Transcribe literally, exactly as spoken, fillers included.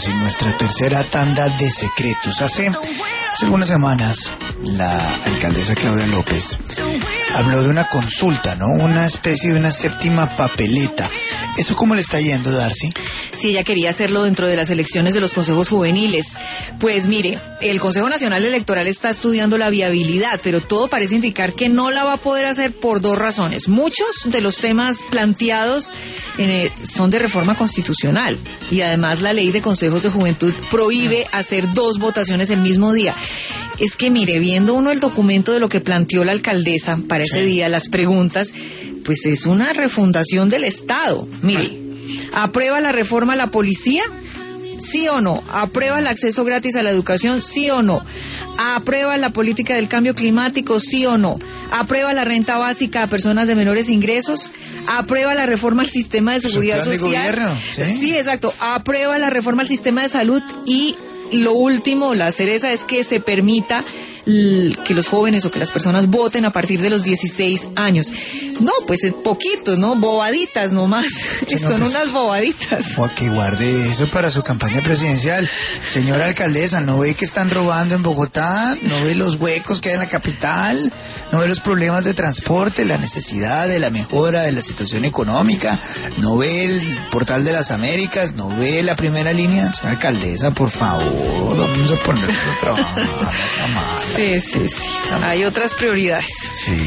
seguimos en nuestra tercera tanda de secretos. Hace, hace algunas semanas, la alcaldesa Claudia López habló de una consulta, ¿no? Una especie de una séptima papeleta. ¿Eso cómo le está yendo, Darcy? Sí, ella quería hacerlo dentro de las elecciones de los consejos juveniles. Pues mire, el Consejo Nacional Electoral está estudiando la viabilidad, pero todo parece indicar que no la va a poder hacer por dos razones. Muchos de los temas planteados eh, son de reforma constitucional y además la ley de consejos de juventud prohíbe hacer dos votaciones el mismo día. Es que mire, viendo uno el documento de lo que planteó la alcaldesa para ese día, las preguntas, pues es una refundación del Estado. Mire, ¿aprueba la reforma a la policía? ¿Sí o no? ¿Aprueba el acceso gratis a la educación? ¿Sí o no? ¿Aprueba la política del cambio climático? ¿Sí o no? ¿Aprueba la renta básica a personas de menores ingresos? ¿Aprueba la reforma al sistema de seguridad Su plan social? de gobierno, ¿sí? Sí, exacto. ¿Aprueba la reforma al sistema de salud? Y lo último, la cereza, es que se permita que los jóvenes o que las personas voten a partir de los dieciséis años. No, pues poquitos, ¿no? Bobaditas nomás. Sí, son no, pues, unas bobaditas. O que guarde eso para su campaña presidencial. Señora alcaldesa, ¿no ve que están robando en Bogotá? ¿No ve los huecos que hay en la capital? ¿No ve los problemas de transporte, la necesidad de la mejora de la situación económica? ¿No ve el portal de las Américas? ¿No ve la primera línea? Señora alcaldesa, por favor, vamos a ponernos a trabajar. Sí, sí, sí. Hay otras prioridades. Sí.